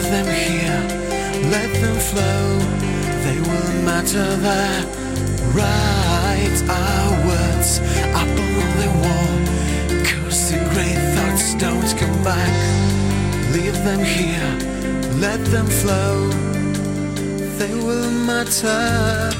them here, let them flow. They will matter there. Write our words up on the wall, 'cause the great thoughts don't come back. Leave them here, let them flow. They will matter.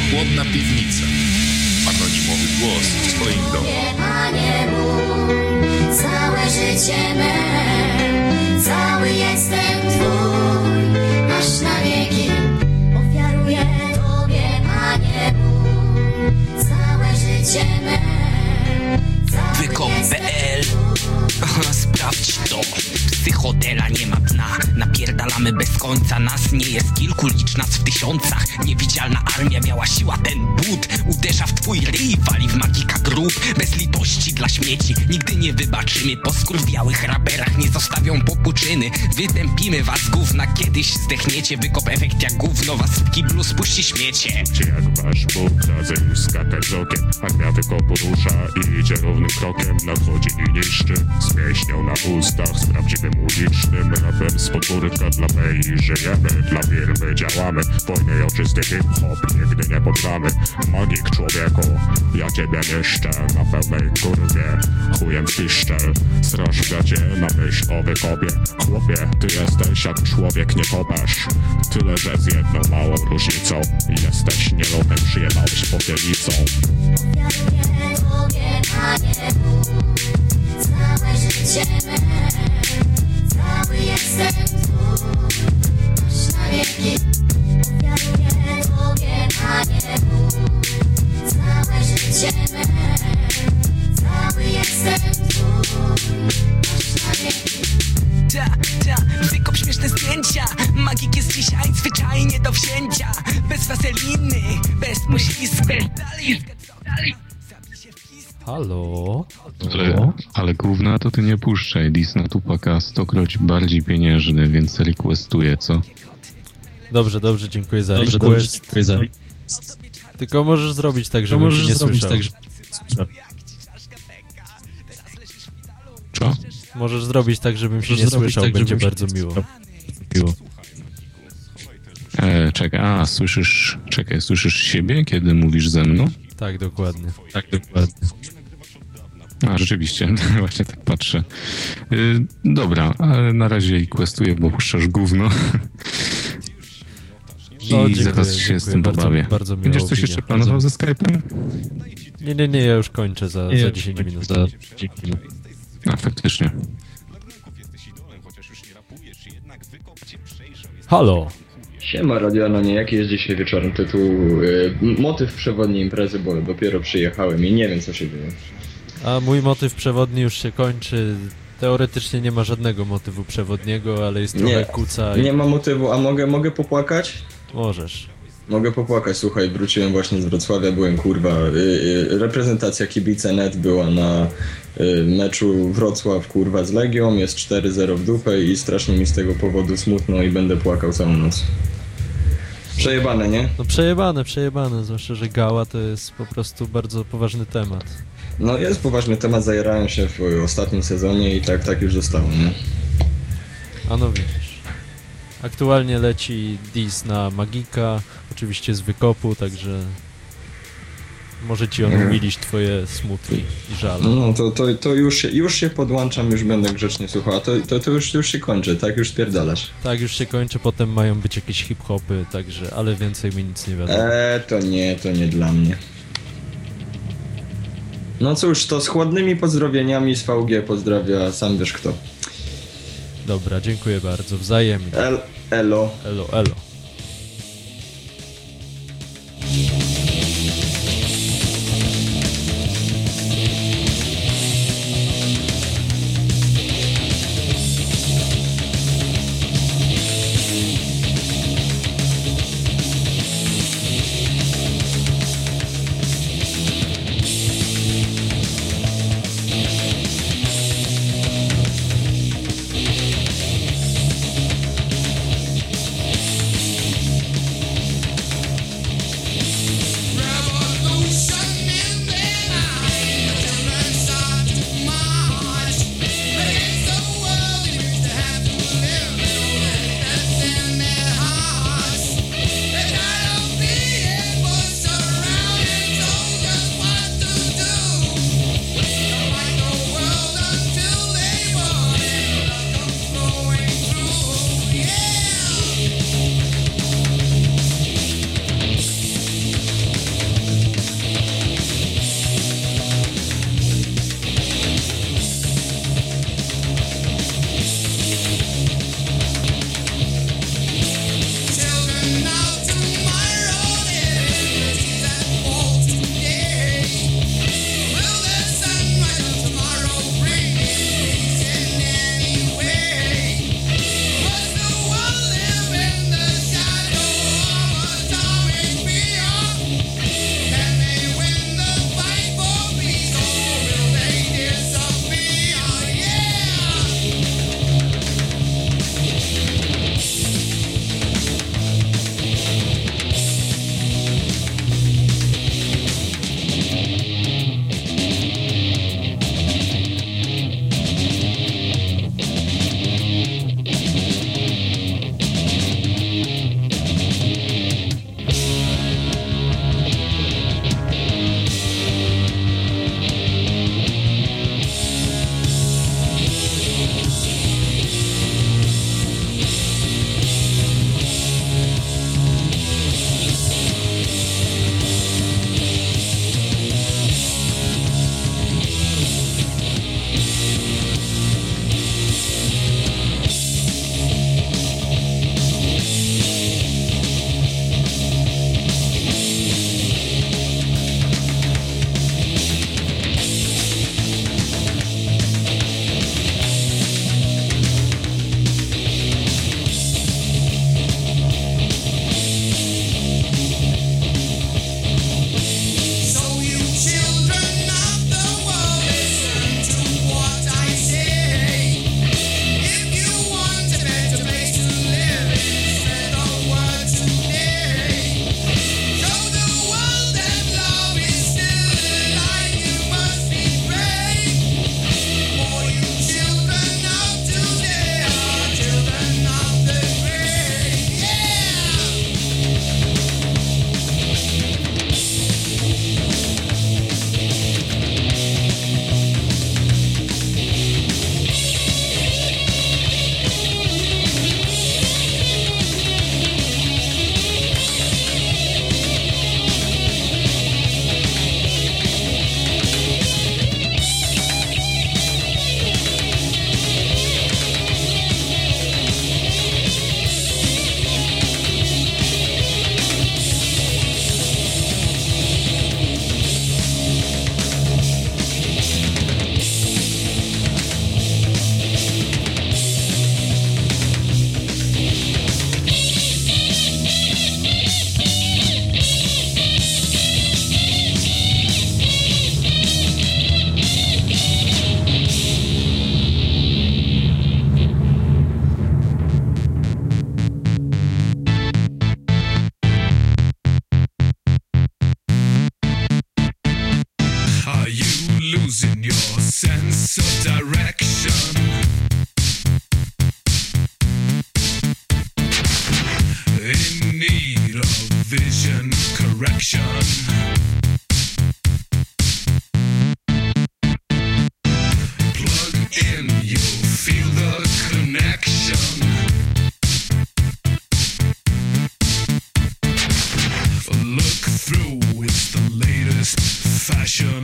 chłodna piwnica. Anonimowy głos w twoim domu. Panie mój, całe życie me, cały jestem Twój, aż na wieki. Ofiaruję Tobie, Panie mój, całe życie me, cały Wykop.pl. Sprawdź to. Psychodela nie ma dna. Napierdalamy bez końca. Nas nie jest kilku, licz nas w tysiącach. Niewidzialna armia miała siła, ten but uderza w twój ryj, wali w magika grób. Bez litości dla śmieci nigdy nie wybaczymy. Po skurwiałych raperach nie zostawią popłuczyny. Wytępimy was gówna, kiedyś zdechniecie. Wykop efekt jak gówno, was w kiblu spuści śmiecie. Czy jak wasz Bóg każe już skakać z okiem, armia wykopu rusza i idzie równym krokiem. Nadchodzi i niszczy, z pieśnią na ustach, z prawdziwym ulicznym rapem z podwórka dla mej. Żyjemy, dla firmy działamy, wojny oczysty hip-hop nigdy nie poddamy. Magik człowieku, ja ciebie niszczę na pełnej kurwie, chujem piszczel. Straż w gacie na myśl o wykopie. Chłopie, ty jesteś jak człowiek, nie kopasz. Tyle, że z jedną małą różnicą, jesteś nielotem, przyjebałeś popielicą. Ofiaruję Tobie, Panie mój, całe życie me, cały jestem Twój, aż na wieki. Ofiaruję Tobie, Panie mój, całe życie me, cały jestem Twój, aż na wieki. Wykop śmieszne zdjęcia. Magik jest dzisiaj zwyczajnie do wzięcia. Bez waseliny, bez muślizny, dalej. Halo? Ale gówna to ty nie puszczaj. Dis na Tupaka 100-kroć bardziej pieniężny, więc requestuję, co? Dobrze, dziękuję za request. Tylko możesz zrobić tak, żebym się nie słyszał. Co? Możesz zrobić tak, żebym się nie słyszał, będzie bardzo miło. Słyszysz siebie, kiedy mówisz ze mną? Tak, dokładnie. A, rzeczywiście, właśnie tak patrzę. Dobra, ale na razie requestuję, bo puszczasz gówno. I zaraz się z tym pobawię. Bardzo Będziesz coś jeszcze planował ze Skype'em? Nie, ja już kończę za 10 minut. A, faktycznie. Halo! Siema Radio Anonie, jaki jest dzisiaj wieczorem tytuł? Motyw przewodni imprezy, bo dopiero przyjechałem i nie wiem co się dzieje. A mój motyw przewodni już się kończy. Teoretycznie nie ma żadnego motywu przewodniego, ale jest trochę kuca. Nie ma motywu, a mogę popłakać? Możesz. Mogę popłakać, słuchaj, wróciłem właśnie z Wrocławia, byłem reprezentacja kibice NET była na meczu Wrocław z Legią, jest 4-0 w dupę i strasznie mi z tego powodu smutno i będę płakał całą noc. Przejebane, nie? No przejebane, zwłaszcza, że gała to jest po prostu bardzo poważny temat. No jest poważny temat, zajerałem się w ostatnim sezonie i tak już zostało, nie? A no widzisz. Aktualnie leci dis na Magika, oczywiście z wykopu, także może ci on umilić twoje smutki i żale. No to już się podłączam, już będę grzecznie słuchał, a to już się kończy, tak? Już spierdalasz. Tak, już się kończy, potem mają być jakieś hip-hopy, także, ale więcej mi nic nie wiadomo. To nie dla mnie. No cóż, to z chłodnymi pozdrowieniami z VG pozdrawia sam wiesz kto. Dobra, dziękuję bardzo, wzajemnie. Elo. Elo. losing your sense of direction. In need of vision correction. Plug in, you'll feel the connection. Look through, it's the latest fashion.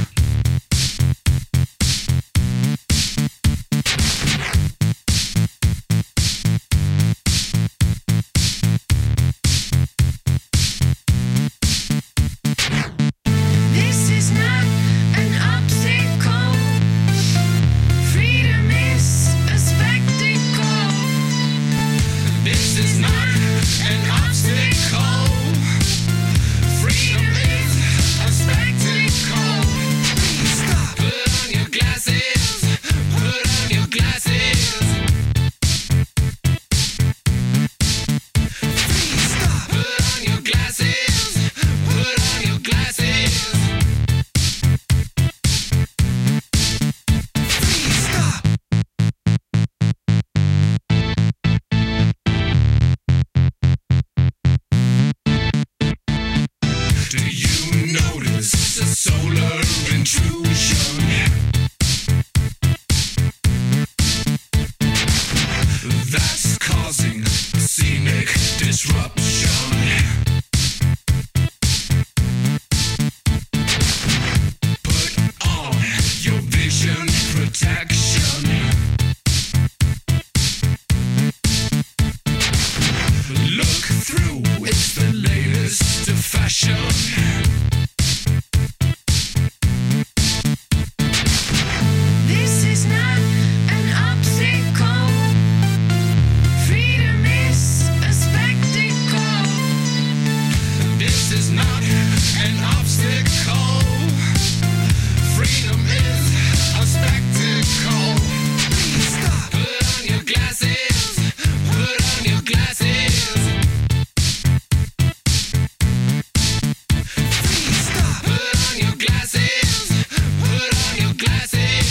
This is not an obstacle. Freedom is a spectacle. This is not an obstacle. Freedom is a spectacle. Stop. Put on your glasses. Put on your glasses. Stop. Put on your glasses. Put on your glasses. Stop. Do you notice a solar intrusion? That's causing scenic disruption. Put on your vision protection. Look through, it's the latest fashion. This is not an obstacle. Freedom is a spectacle. This is not an obstacle. Freedom is a spectacle. Stop. Put on your glasses. Put on your glasses. Stop. Put on your glasses. Put on your glasses.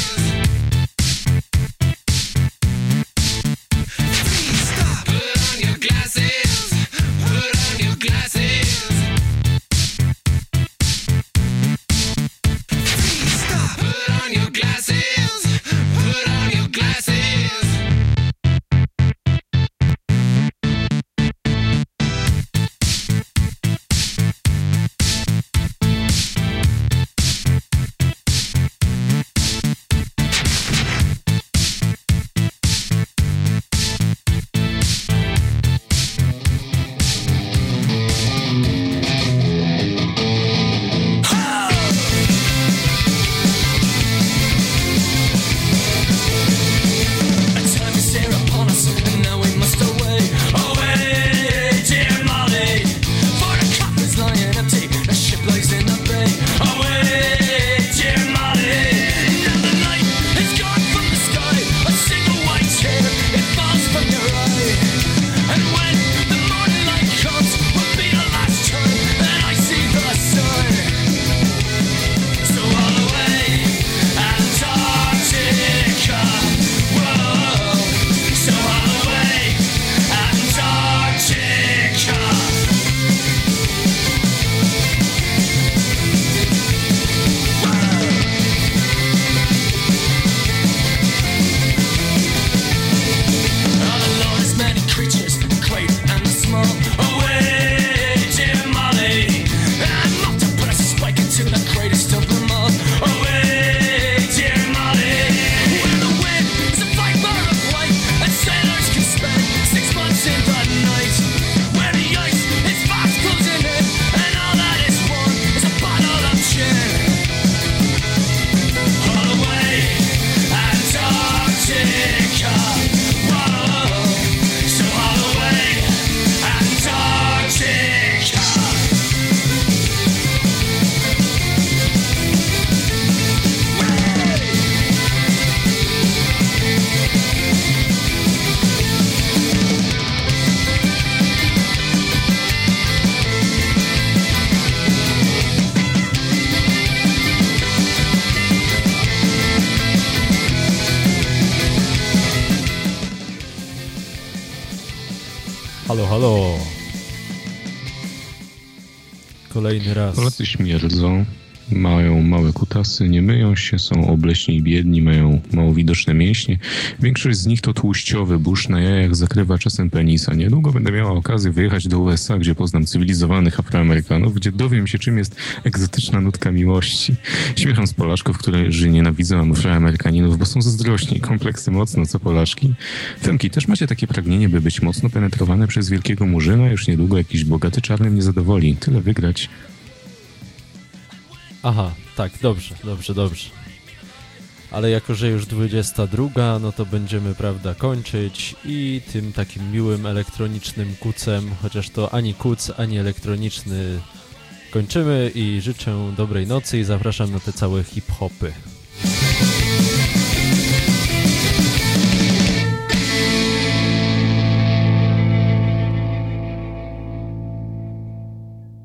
Stop. Put on your glasses. Put on your glasses. Halo, halo. Kolejny raz. Polacy śmierdzą, mają małe kutasy, nie myją się, są obleśni i biedni, mają mało widoczne mięśnie. Większość z nich to tłuściowy, burz na jajach zakrywa czasem penisa. Niedługo będę miała okazję wyjechać do USA, gdzie poznam cywilizowanych Afroamerykanów, gdzie dowiem się, czym jest egzotyczna nutka miłości. Śmiecham z Polaczków, którzy nienawidzą Afroamerykaninów, bo są zazdrośni, kompleksy mocno, co Polaczki. Femki, też macie takie pragnienie, by być mocno penetrowane przez wielkiego murzyna? Już niedługo jakiś bogaty czarny mnie zadowoli. Tyle wygrać. Aha, tak, dobrze. Ale jako, że już 22, no to będziemy, prawda, kończyć i tym takim miłym elektronicznym kucem, chociaż to ani kuc, ani elektroniczny, kończymy i życzę dobrej nocy i zapraszam na te całe hip-hopy.